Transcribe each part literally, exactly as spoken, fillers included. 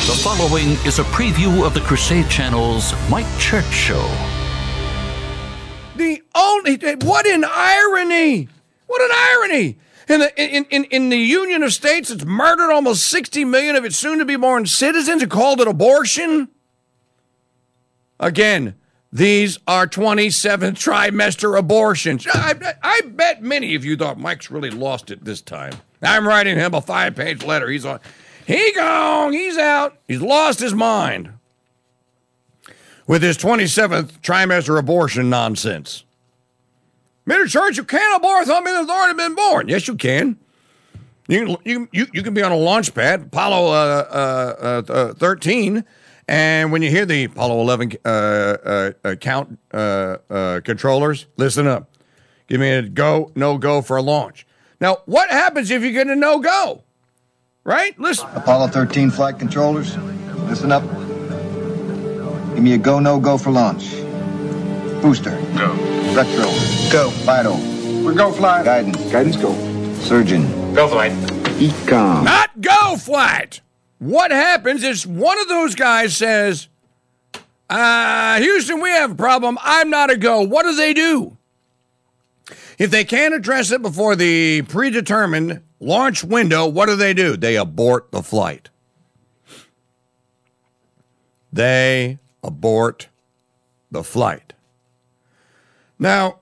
The following is a preview of the Crusade Channel's Mike Church Show. The only, what an irony! What an irony! In the, in, in, in the Union of States, it's murdered almost sixty million of its soon-to-be-born citizens and called it abortion. Again, these are twenty-seventh trimester abortions. I, I bet many of you thought Mike's really lost it this time. I'm writing him a five-page letter. He's on. He gone. He's out. He's lost his mind with his twenty-seventh trimester abortion nonsense. Mister Church, you can't abort something that's already been born. Yes, you can. You can, you, you, you can be on a launch pad, Apollo uh, uh, uh, thirteen, and when you hear the Apollo eleven uh, uh, uh, count uh, uh, controllers, listen up. Give me a go, no-go for a launch. Now, what happens if you get a no-go? Right? Listen. Apollo thirteen flight controllers, listen up. Give me a go, no-go for launch. Booster. Go. Retro. Go. Vital. We're go flight. Guidance. Guidance, go. Surgeon. Go flight. Ecom. Not go flight. What happens is one of those guys says, uh, Houston, we have a problem. I'm not a go. What do they do? If they can't address it before the predetermined launch window, what do they do? They abort the flight. They abort the flight. Now,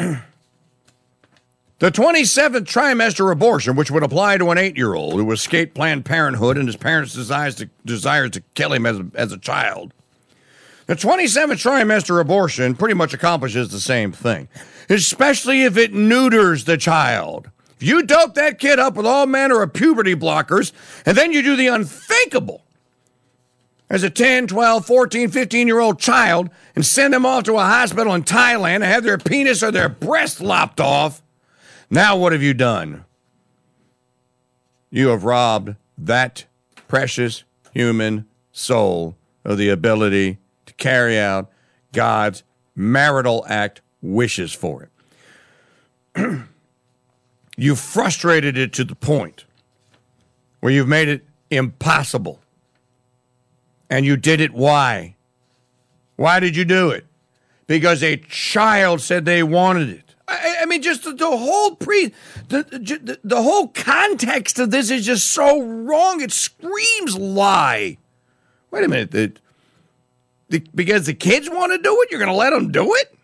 the twenty-seventh trimester abortion, which would apply to an eight-year-old who escaped Planned Parenthood and his parents' desires to, desires to kill him as a, as a child, the twenty-seventh trimester abortion pretty much accomplishes the same thing, especially if it neuters the child. If you dope that kid up with all manner of puberty blockers, and then you do the unthinkable as a ten, twelve, fourteen, fifteen-year-old child and send them off to a hospital in Thailand and have their penis or their breast lopped off, now what have you done? You have robbed that precious human soul of the ability to carry out God's marital act wishes for it. You frustrated it to the point where you've made it impossible. And you did it why? Why did you do it? Because a child said they wanted it. I, I mean, just the, the whole pre, the, the the whole context of this is just so wrong. It screams lie. Wait a minute. The, the, because the kids want to do it, you're going to let them do it?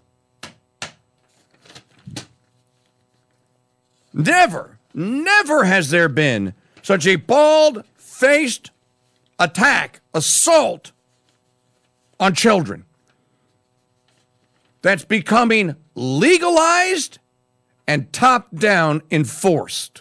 Never, never has there been such a bald-faced attack, assault on children that's becoming legalized and top-down enforced.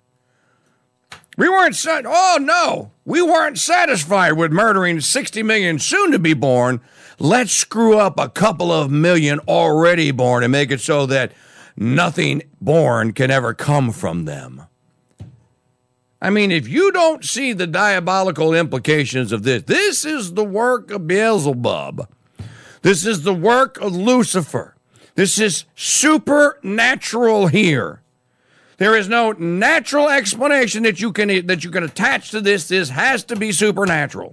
We weren't sat- oh no, we weren't satisfied with murdering sixty million soon-to-be born. Let's screw up a couple of million already born and make it so that nothing born can ever come from them. I mean, if you don't see the diabolical implications of this, this is the work of Beelzebub. This is the work of Lucifer. This is supernatural here. There is no natural explanation that you can that you can attach to this. This has to be supernatural.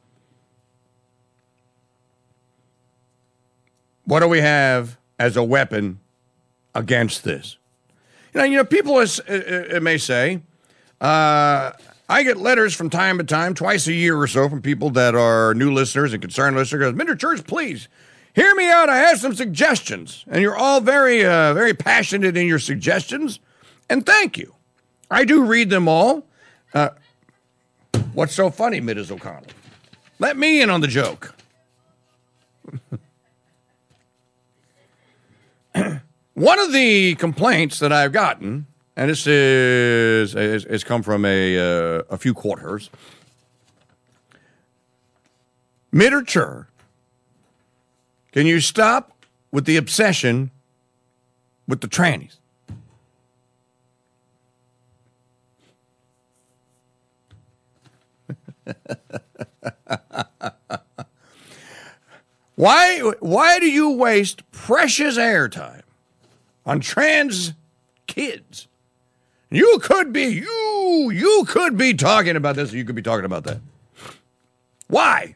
What do we have as a weapon against this? You know, you know, people is, uh, uh, may say, uh, I get letters from time to time, twice a year or so, from people that are new listeners and concerned listeners. Mister Church, please hear me out. I have some suggestions, and you're all very, uh, very passionate in your suggestions, and thank you. I do read them all. Uh, what's so funny, Missus O'Connell? Let me in on the joke. One of the complaints that I've gotten, and this is has come from a uh, a few quarters, Mister Can you stop with the obsession with the trannies? Why why do you waste precious airtime on trans kids? You could be you you could be talking about this, or you could be talking about that. Why?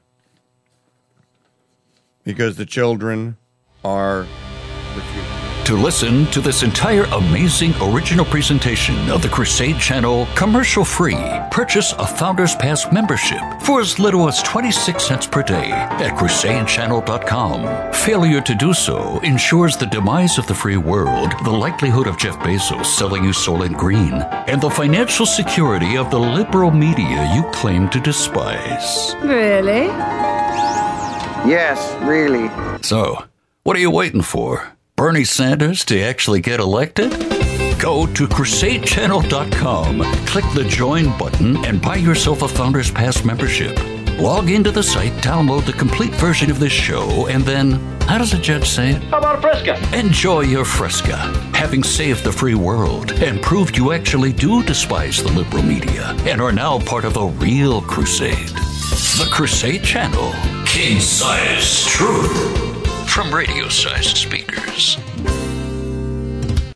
Because the children are the future. To listen to this entire amazing original presentation of the Crusade Channel commercial-free, purchase a Founders Pass membership for as little as twenty-six cents per day at crusade channel dot com. Failure to do so ensures the demise of the free world, the likelihood of Jeff Bezos selling you Soylent Green, and the financial security of the liberal media you claim to despise. Really? Yes, really. So, what are you waiting for? Bernie Sanders to actually get elected? Go to crusade channel dot com, click the Join button, and buy yourself a Founders Pass membership. Log into the site, download the complete version of this show, and then, how does the judge say it? How about a Fresca? Enjoy your Fresca, having saved the free world and proved you actually do despise the liberal media and are now part of a real crusade. The Crusade Channel, king-size truth. From radio-sized speakers.